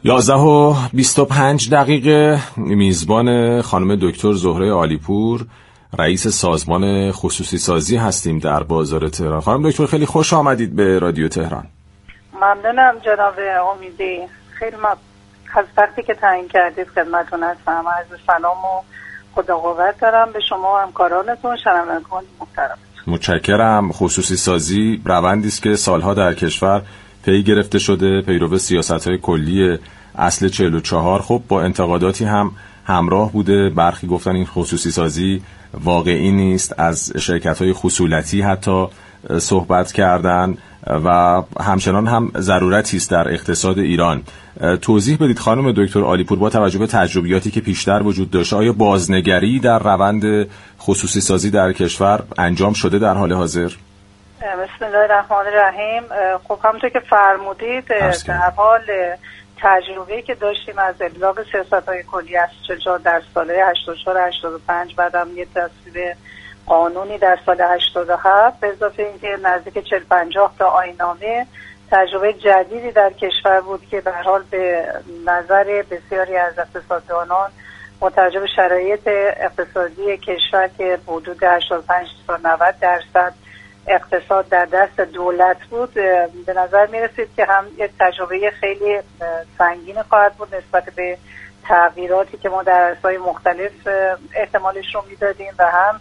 11:25 میزبان خانم دکتر زهره عالیپور، رئیس سازمان خصوصی سازی هستیم در بازار تهران. خانم دکتر خیلی خوش آمدید به رادیو تهران. ممنونم جناب امیدی، خیلی از وقتی که تعیین کردید خدمتتون هستم. عرض سلام و خدا قوت دارم به شما و همکارانتون، شنوندگان محترم. متشکرم. خصوصی سازی روندی است که سالها در کشور پی گرفته شده، پیرو سیاست‌های کلی اصل 44. خب با انتقاداتی هم همراه بوده. برخی گفتن این خصوصی سازی واقعی نیست، از شرکت‌های خصولتی حتی صحبت کردن و همچنان هم ضرورتی است در اقتصاد ایران. توضیح بدید خانم دکتر عالیپور، با توجه به تجربیاتی که پیشتر وجود داشته، آیا بازنگری در روند خصوصی سازی در کشور انجام شده در حال حاضر؟ بسم الله الرحمن الرحیم. خب همونطور که فرمودید در حال تجربه‌ای که داشتیم از ابلاغ سیاست‌های کلی از 44 در سال‌های 84 85، بعدم یه تصویب قانونی در سال 87 به اضافه اینکه نزدیک 40-50 تا آیین‌نامه، تجربه جدیدی در کشور بود که به هر حال به نظر بسیاری از اقتصاددانان متوجه به شرایط اقتصادی کشور که حدود 85 تا 90% اقتصاد در دست دولت بود، به نظر می رسید که هم یک تجربه خیلی سنگین خواهد بود نسبت به تغییراتی که ما در عرصه‌های مختلف احتمالش رو میدادیم و هم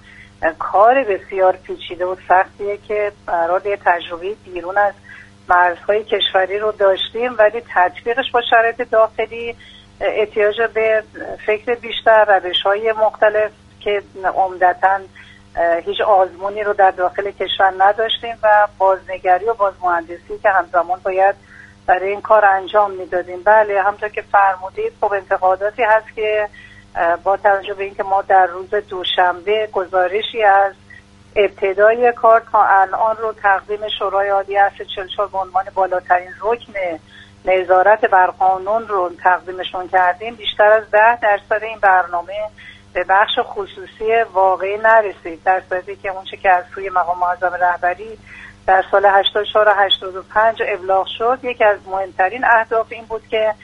کار بسیار پیچیده و سختیه که برای تجربه بیرون از مرزهای کشوری رو داشتیم، ولی تطبیقش با شرایط داخلی احتیاج به فکر بیشتر، روش‌های مختلف که عمدتاً هیچ آزمونی رو در داخل کشور نداشتیم و بازنگری و بازمهندسی که همزمان باید برای این کار انجام میدادیم. بله، همونطور که فرمودید خب انتقاداتی هست که با توجه به اینکه ما در روز دوشنبه گزارشی از ابتدای کار تا الان رو تقدیم شورای عالی اصل 44 به عنوان بالاترین رکن نظارت بر قانون رو تقدیمشون کردیم، بیشتر از 10% این برنامه به بخش خصوصی واقعی نرسید، در صورتی که اون چه که از سوی مقام معظم رهبری در سال 84 و 85 ابلاغ شد، یکی از مهمترین اهداف این بود که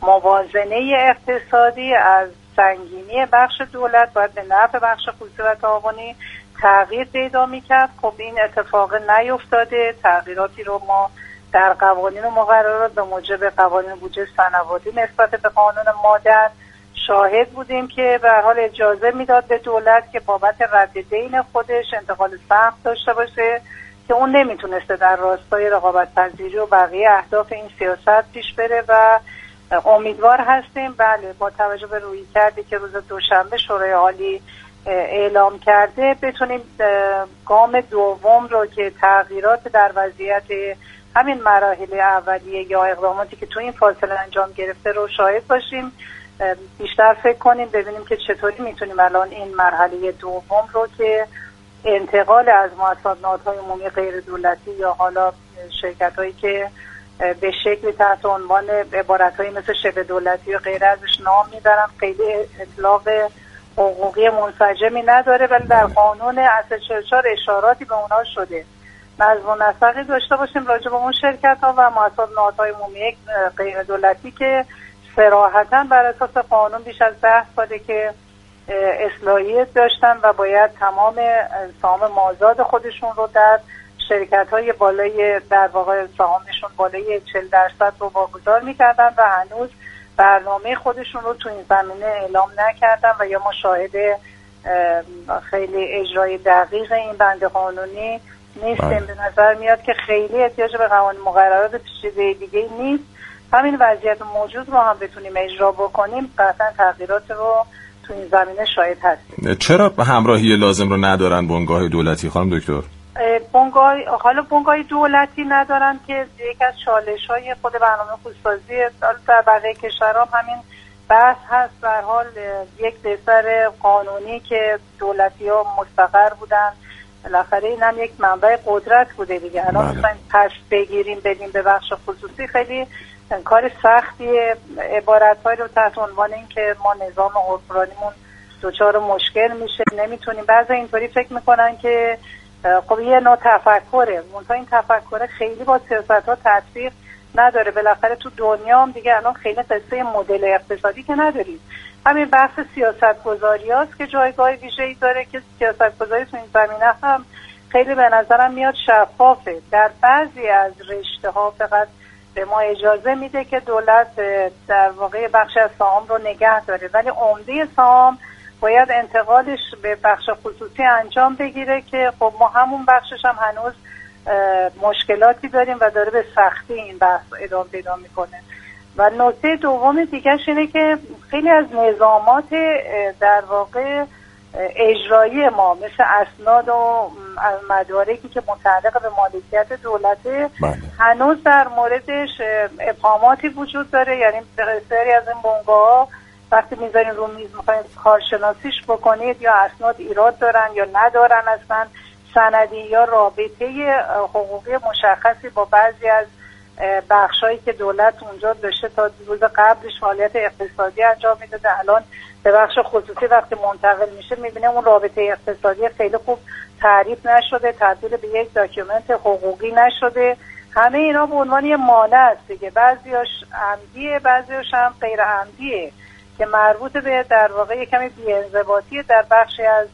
موازنه اقتصادی از سنگینی بخش دولت باید به نفع بخش خصوصی و تعاونی تغییر پیدا می‌کرد. خب این اتفاق نیفتاده. تغییراتی رو ما در قوانین و مقررات به موجب قوانین بودجه سنوادی نسبت به قانون مادر شاهد بودیم که به هر حال اجازه میداد به دولت که بابت رد دین خودش انتقال سهم داشته باشه که اون نمیتونسته در راستای رقابت پذیری و بقیه اهداف این سیاست پیش بره و امیدوار هستیم بله با توجه به رویکردی که روز دوشنبه شورای عالی اعلام کرده بتونیم گام دوم رو که تغییرات در وضعیت همین مراحل اولیه یا اقداماتی که تو این فاصله انجام گرفته رو شاهد باشیم، بیشتر فکر کنیم ببینیم که چطوری میتونیم الان این مرحله دوم رو که انتقال از مؤسسات نهادهای عمومی غیر دولتی یا حالا شرکت هایی که به شکل تحت عنوان عبارتهایی مثل شبه دولتی و غیره ازش نام میبرن، خیلی اطلاق حقوقی منسجمی نداره، ولی در قانون اصل 44 اشاراتی به اونها شده. نظم و نسقی داشته باشیم راجع به اون شرکت ها و مؤسسات نهادهای عمومی غیر دولتی که صراحتاً بر اساس قانون بیش از 10 ساله که اصلاحیت داشتن و باید تمام سهام مازاد خودشون رو در شرکت‌های بالای در واقع سهامشون بالای 40% رو واگذار می‌کردن و هنوز برنامه خودشون رو تو این زمینه اعلام نکردن و یا ما شاهد خیلی اجرای دقیق این بند قانونی نیستیم. به نظر میاد که خیلی احتیاج به قوانین مقررات پیچیده دیگه نیست. همین وضعیت موجود رو هم بتونیم اجرا بکنیم قطعا تغییرات رو تو این زمینه شاهد هستیم. چرا همراهی لازم رو ندارن بنگاه دولتی خانم دکتر؟ بنگاه دولتی ندارن که یک از چالش‌های خود برنامه خصوصی در بقیه کشورها همین بحث هست. به هر حال یک دفتر قانونی که دولتی‌ها مستقر بودن، بالاخره این هم یک منبع قدرت بوده دیگه. الان می‌خوایم پس بگیریم بدیم به بخش خصوصی، خیلی کار سختیه. عبارت‌های رو تحت عنوان این که ما نظام حکمرانیمون دچار مشکل میشه نمیتونیم، بعضی اینطوری فکر میکنن که خب یه نوع تفکره، منتها این تفکر خیلی با سیاست‌ها تطبیق نداره. بالاخره تو دنیا هم دیگه الان خیلی قصه مدل اقتصادی که نداریم، همین بحث سیاستگذاری هاست که جایگاه ویژه‌ای داره که سیاستگذاری تو این زمینه هم خیلی به نظرم میاد شفافه. در بعضی از رشته ها فقط به ما اجازه میده که دولت در واقع بخش از سهام رو نگه داره، ولی عمده سهام باید انتقالش به بخش خصوصی انجام بگیره که خب ما همون بخشش هم هنوز مشکلاتی داریم و داره به سختی این بحث ادامه پیدا میکنه. و نکته دوم دیگه‌ش اینه که خیلی از نظامات در واقع اجرایی ما مثل اسناد و مدارکی که متعلق به مالکیت دولته هنوز در موردش ابهاماتی وجود داره. یعنی بسیاری از این بنگاه‌ها وقتی میذارین رو میز میخواین کارشناسیش بکنید یا اسناد ایراد دارن یا ندارن، اصلا سندی یا رابطه حقوقی مشخصی با بعضی از بخشایی که دولت اونجا داشته تا روز قبلش فعالیت اقتصادی انجام میداده، الان به بخش خصوصی وقتی منتقل میشه میبینه اون رابطه اقتصادی خیلی خوب تعریف نشده، تبدیل به یک داکیومنت حقوقی نشده. همه اینا به عنوان یه مانع است دیگه، بعضیاش عمدیه بعضیاش هم غیر عمدیه که مربوط به در واقع یک کمی بی‌انضباطی در بخشی از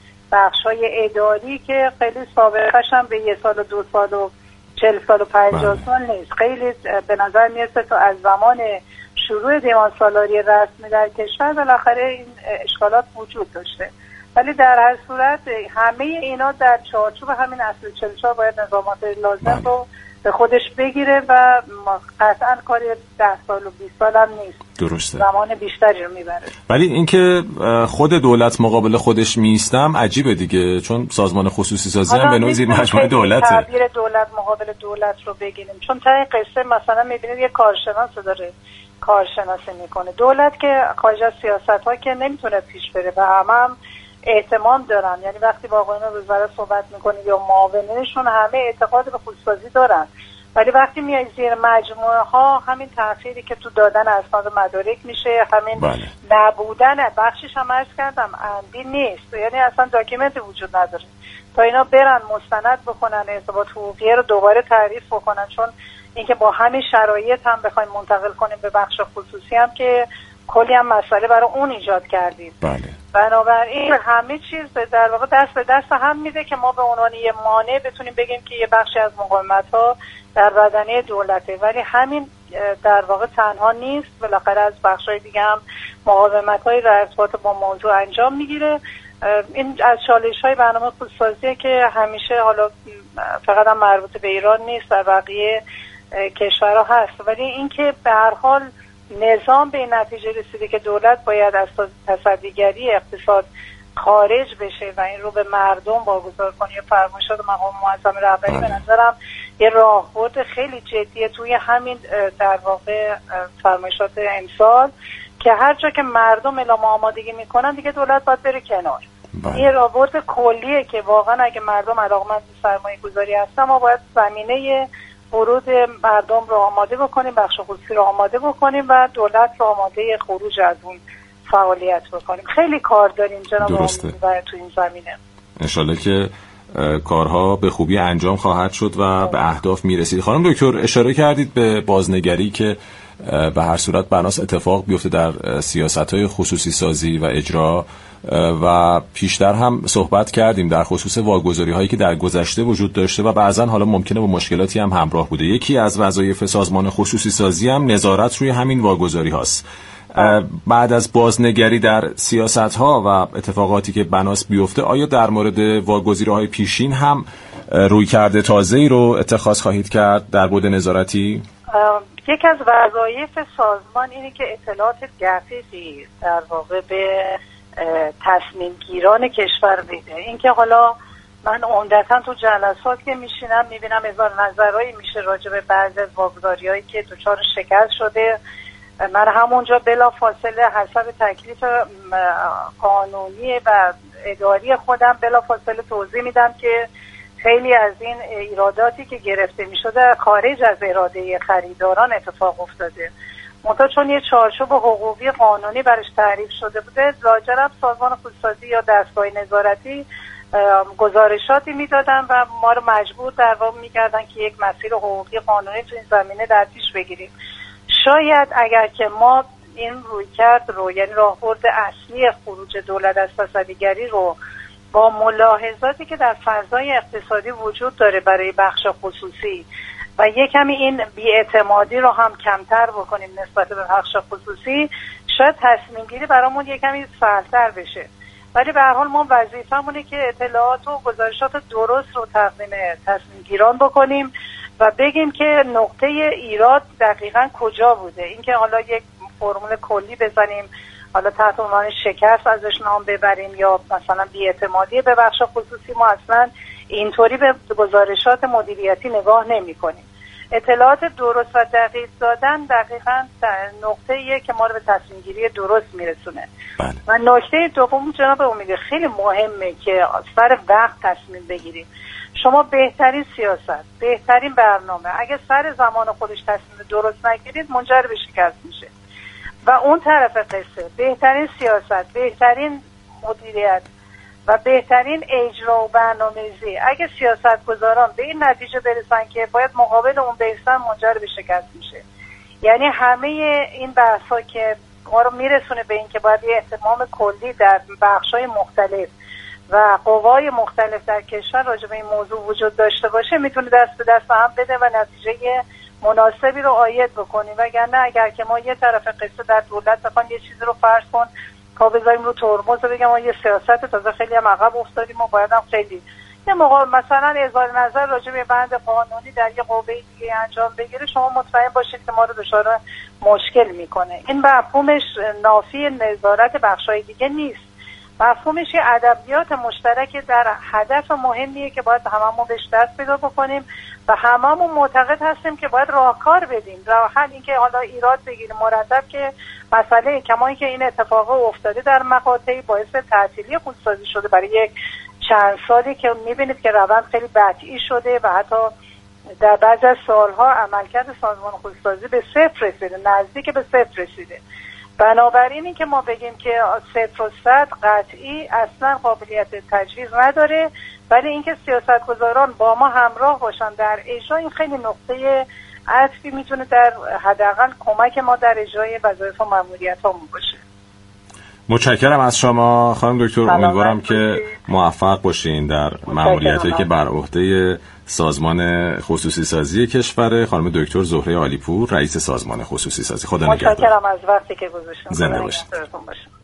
بخش‌های اداری که خیلی سابقه‌اش هم به 1 سال و 2 سال و 40 سال و 50 سال نیست. خیلی به نظر میرسه تا از زمان شروع دیوان سالاری رسمی در کشور بالاخره این اشکالات وجود داشته، ولی در هر صورت همه اینا در چارچوب همین اصل 44 باید نظامات لازم رو به خودش بگیره و قطعا کاری 10 سال و 20 سال هم نیست. درسته. زمان بیشتری رو میبره. ولی اینکه خود دولت مقابل خودش میستم عجیبه دیگه، چون سازمان خصوصی سازی هم به نوعی زیر مجموعه دولته. تعبیر دولت مقابل دولت رو بگیریم، چون تا این قصه مثلا میبینید یه کارشناس داره کارشناسی میکنه. دولت که خارج از سیاست‌ها که نمیتونه پیش بره و هم احتمام دارن، یعنی وقتی با آقایون وزرا صحبت میکنید یا معاونینشون همه اعتقاد به خصوصی دارن، ولی وقتی میای زیر مجموعه ها همین تأخیری که تو دادن اسناد مدارک میشه، همین نبودن بخشش هم عرض کردم عمدی نیست، یعنی اصلا داکیومنتی وجود نداره تا اینا برن مستند بکنن ارتباط حقوقی رو دوباره تعریف بکنن، چون اینکه با همین شرایط هم بخوایم منتقل کنیم به بخش خصوصی هم که کلی هم مسئله برای اون ایجاد کردیم. بنابراین همه چیز در واقع دست به دست هم میده که ما به عنوان یه مانع بتونیم بگیم که یه بخشی از مقاومت‌ها در بدنه دولته، ولی همین در واقع تنها نیست. بالاخره از بخش‌های دیگه هم مقاومت‌های در ارتباط با موضوع انجام میگیره. این از چالش‌های برنامه خودسازیه که همیشه حالا فقط هم مربوط به ایران نیست، در بقیه کشورها هست، ولی اینکه به هر حال نظام به این نتیجه رسیده که دولت باید از تصدیگری اقتصاد خارج بشه و این رو به مردم واگذار کنه. یه فرمایشات مقام معظم رهبری به نظرم یه راهبرد خیلی جدیه توی همین در واقع فرمایشات امسال که هر جا که مردم اعلام آمادگی میکنن دیگه دولت باید بره کنار. این راهبرد کلیه که واقعا اگه مردم علاقمند به سرمایه گذاری هستن ما باید زمینه ورود مردم رو آماده بکنیم، بخش خصوصی رو آماده بکنیم و دولت رو آماده خروج از اون فعالیت بکنیم. خیلی کار داریم جناب آقای تو این زمینه. انشالله که کارها به خوبی انجام خواهد شد و به اهداف میرسید. خانم دکتر اشاره کردید به بازنگری که به هر صورت بناس اتفاق بیفته در سیاست‌های خصوصی سازی و اجرا و پیشتر هم صحبت کردیم در خصوص واگذاری‌هایی که در گذشته وجود داشته و بعضا حالا ممکنه با مشکلاتی هم همراه بوده. یکی از وظایف سازمان خصوصی سازی هم نظارت روی همین واگذاری هاست. بعد از بازنگری در سیاست‌ها و اتفاقاتی که بناس بیفته آیا در مورد واگذاری‌های پیشین هم رویکرد تازه‌ای رو اتخاذ خواهید کرد در بعد نظارتی؟ یک از وظایف سازمان اینه که اطلاعات دقیقی در واقع به تصمیم گیران کشور بده. اینکه حالا من عمدتاً تو جلسات که میشینم میبینم هزار نظرهایی میشه راجع به بعضی از واگذاری‌هایی که دچار شکست شده. من همونجا بلا فاصله حسب تکلیف قانونی و اداری خودم بلا فاصله توضیح میدم که خیلی از این ایراداتی که گرفته میشده خارج از اراده خریداران اتفاق افتاده. منتها چون یه چارچوب حقوقی قانونی برش تعریف شده بوده، لاجرم سازمان خصوصی یا دستگاه نظارتی گزارشاتی میدادن و ما رو مجبور در واقع میکردن که یک مسیر حقوقی قانونی تو این زمینه در پیش بگیریم. شاید اگر که ما این رویکرد رو، یعنی راهبرد اصلی خروج دولت از تصدیگری رو با ملاحظاتی که در فضای اقتصادی وجود داره برای بخش خصوصی و یک کمی این بی‌اعتمادی رو هم کمتر بکنیم نسبت به بخش خصوصی، شاید تصمیم گیری برامون یک کمی سهل‌تر بشه. ولی به هر حال ما وظیفه‌مونه که اطلاعات و گزارشات درست رو تقدیم تصمیم گیران بکنیم و بگیم که نقطه ایراد دقیقاً کجا بوده. اینکه حالا یک فرمول کلی بزنیم، حالا تحت عنوان شکست ازش نام ببریم یا مثلا بی‌اعتمادی به بخش خصوصی، ما اصلا اینطوری به گزارشات مدیریتی نگاه نمی‌کنیم. اطلاعات درست و دقیق دادن دقیقاً نقطه‌ایه که ما رو به تصمیم گیری درست میرسونه. بله. و نکته دوم جناب امید، خیلی مهمه که سر وقت تصمیم بگیریم. شما بهترین سیاست، بهترین برنامه، اگه سر زمان خودش تصمیم درست نگیرید منجر به شکست میشه. و اون طرف قصه بهترین سیاست، بهترین مدیریت و بهترین اجرا و برنامه‌ریزی، اگه سیاستگزاران به این نتیجه برسن که باید مقابل اون بیستن، منجر به شکست میشه. یعنی همه این بحث‌ها که ما رو میرسونه به این که باید یه اهتمام کلی در بخش‌های مختلف و قوای مختلف در کشور راجع به این موضوع وجود داشته باشه، میتونه دست به دست هم بده و نتیجه مناسبی رو عاید بکنیم. وگرنه اگر که ما یه طرف قصه در دولت بخوام یه چیزی رو فرض کن تا بذاریم رو ترمز و بگم ما یه سیاست تازه خیلی هم عقب افتادیم و باید هم خیلی یه موقع مثلا اظهار نظر راجع به بند قانونی در یه قوه دیگه انجام بگیره، شما مطمئن باشید که ما رو دچار مشکل میکنه. این مفهومش نافی نظارت بخشای دیگه نیست، مفهومش یه ادبیات مشترک در هدف مهمیه که باید هممون بهش دست پیدا بکنیم و هممون معتقد هستیم که باید راهکار بدیم. راه حل این که حالا ایراد بگیریم مرتب که مسئله کما این که این اتفاق افتاده در مقاطعی باعث تعطیلی خودسازی شده برای یک چند سالی که میبینید که روند خیلی بطیء شده و حتی در بعضی از سالها عملکرد سازمان خودسازی به صفر رسیده، نزدیک به صفر رسیده. بنابراین این که ما بگیم که 0% قطعی اصلا قابلیت تجویز نداره، ولی اینکه سیاستگزاران با ما همراه باشن در اجرا، این خیلی نقطه عطفی میتونه در حداقل کمک ما در اجرای وظایف و مأموریتامون باشه. متشکرم از شما خانم دکتر، امیدوارم که موفق باشین در مأموریتی که بر عهده سازمان خصوصی سازی کشور. خانم دکتر زهره عالیپور، رئیس سازمان خصوصی سازی. خدا نگهدار. متشکرم از وقتی که گذاشتین. زنده باشید.